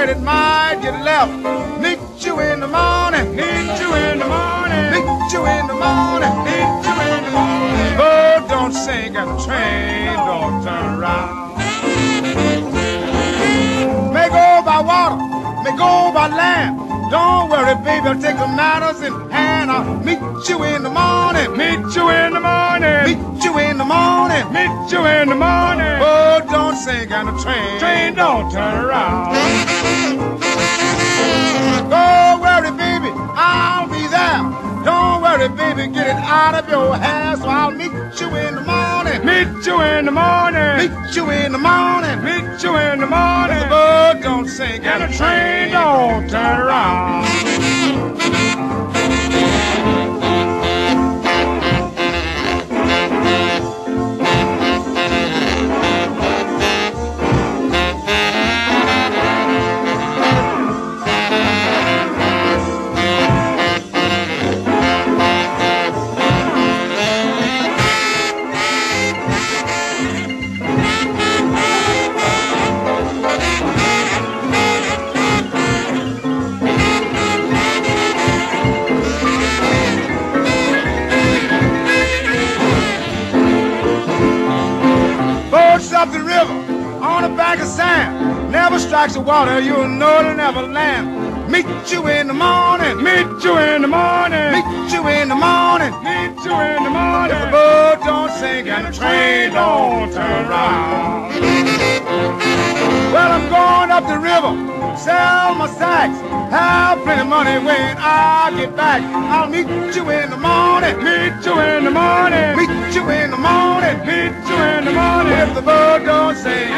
afraid it might get left. Meet you in the morning. Meet you in the morning. Meet you in the morning. Meet you in the morning. Bird don't sing and the train don't turn around. May go by water, may go by land. Don't worry, baby, I'll take the matters in hand. I'll meet you in the morning. Meet you in the morning. Meet you in the morning. Meet you in the morning. Bird don't sing and the train don't turn around. Don't worry, baby, I'll be there. Don't worry, baby, get it out of your hair. So I'll meet you in the morning. Meet you in the morning. Meet you in the morning. Meet you in the morning. The bird don't sing and the train don't turn around. Up the river on the bank of sand, never strikes the water, you'll know it'll never land. Meet you in the morning. Meet you in the morning. Meet you in the morning. Meet you in the morning. If the bird don't sing and the train don't turn around. Well, I'm going up the river, sell my sacks, have plenty of money when I get back. I'll meet you in the morning. Meet you in the morning. Meet you in the morning. Meet you in the morning. If the bird don't sing